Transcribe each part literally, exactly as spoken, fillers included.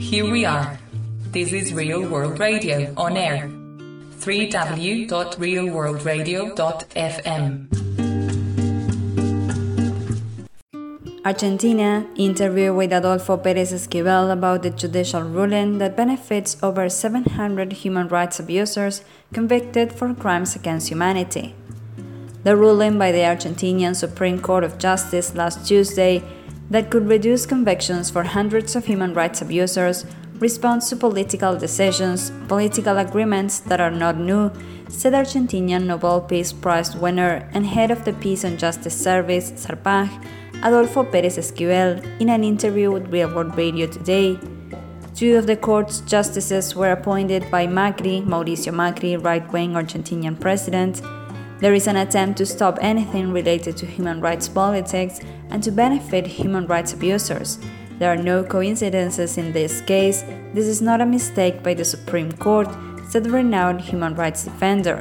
here we are. This is Real World Radio on air. w w w dot real world radio dot f m. Argentina interview with Adolfo Pérez Esquivel about the judicial ruling that benefits over seven hundred human rights abusers convicted for crimes against humanity. The ruling by the Argentinian Supreme Court of Justice last Tuesday that could reduce convictions for hundreds of human rights abusers responds to political decisions, political agreements that are not new, said Argentinian Nobel Peace Prize winner and head of the Peace and Justice Service, SARPAJ, Adolfo Pérez Esquivel, in an interview with Real World Radio today. Two of the court's justices were appointed by Macri, Mauricio Macri, right-wing Argentinian president. There is an attempt to stop anything related to human rights politics and to benefit human rights abusers. There are no coincidences in this case. This is not a mistake by the Supreme Court, said the renowned human rights defender.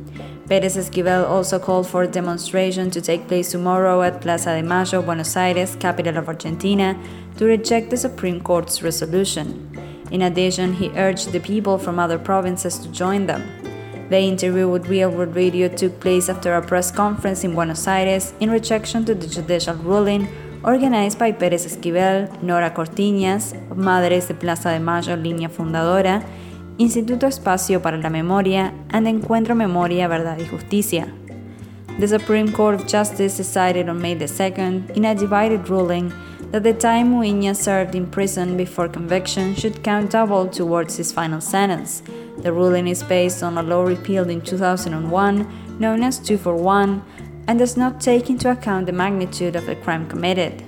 Pérez Esquivel also called for a demonstration to take place tomorrow at Plaza de Mayo, Buenos Aires, capital of Argentina, to reject the Supreme Court's resolution. In addition, he urged the people from other provinces to join them. The interview with Real World Radio took place after a press conference in Buenos Aires in rejection to the judicial ruling organized by Pérez Esquivel, Nora Cortiñas, Madres de Plaza de Mayo Línea Fundadora, Instituto Espacio para la Memoria, and Encuentro Memoria, Verdad y Justicia. The Supreme Court of Justice decided on May the second, in a divided ruling, that the time Muiña served in prison before conviction should count double towards his final sentence. The ruling is based on a law repealed in two thousand one, known as two forty-one, and does not take into account the magnitude of the crime committed.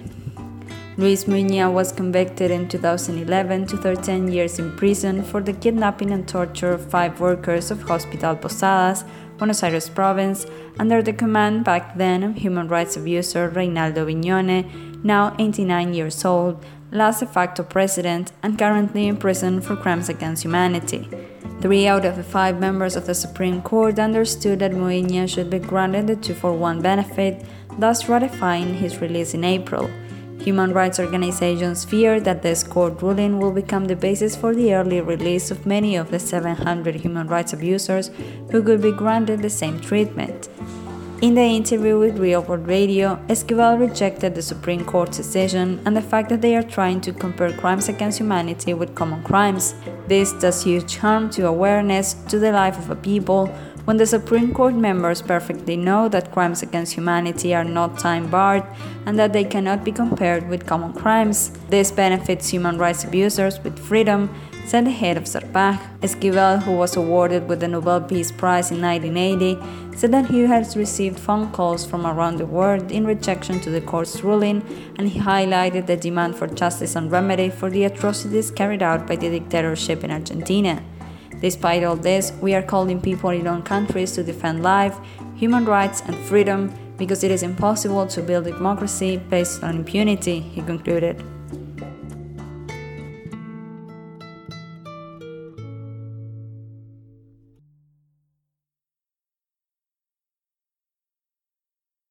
Luis Muiña was convicted in two thousand eleven to thirteen years in prison for the kidnapping and torture of five workers of Hospital Posadas, Buenos Aires province, under the command back then of human rights abuser Reinaldo Viñone, now eighty-nine years old, last de facto president, and currently in prison for crimes against humanity. Three out of the five members of the Supreme Court understood that Muiña should be granted the two forty-one benefit, thus ratifying his release in April. Human rights organizations fear that this court ruling will become the basis for the early release of many of the seven hundred human rights abusers who could be granted the same treatment. In the interview with Real World Radio, Esquivel rejected the Supreme Court's decision and the fact that they are trying to compare crimes against humanity with common crimes. This does huge harm to awareness, to the life of a people, when the Supreme Court members perfectly know that crimes against humanity are not time-barred and that they cannot be compared with common crimes. This benefits human rights abusers with freedom, said the head of SARPAJ. Esquivel, who was awarded with the Nobel Peace Prize in nineteen eighty, said that he has received phone calls from around the world in rejection to the court's ruling, and he highlighted the demand for justice and remedy for the atrocities carried out by the dictatorship in Argentina. Despite all this, we are calling people in own countries to defend life, human rights, and freedom because it is impossible to build democracy based on impunity, he concluded.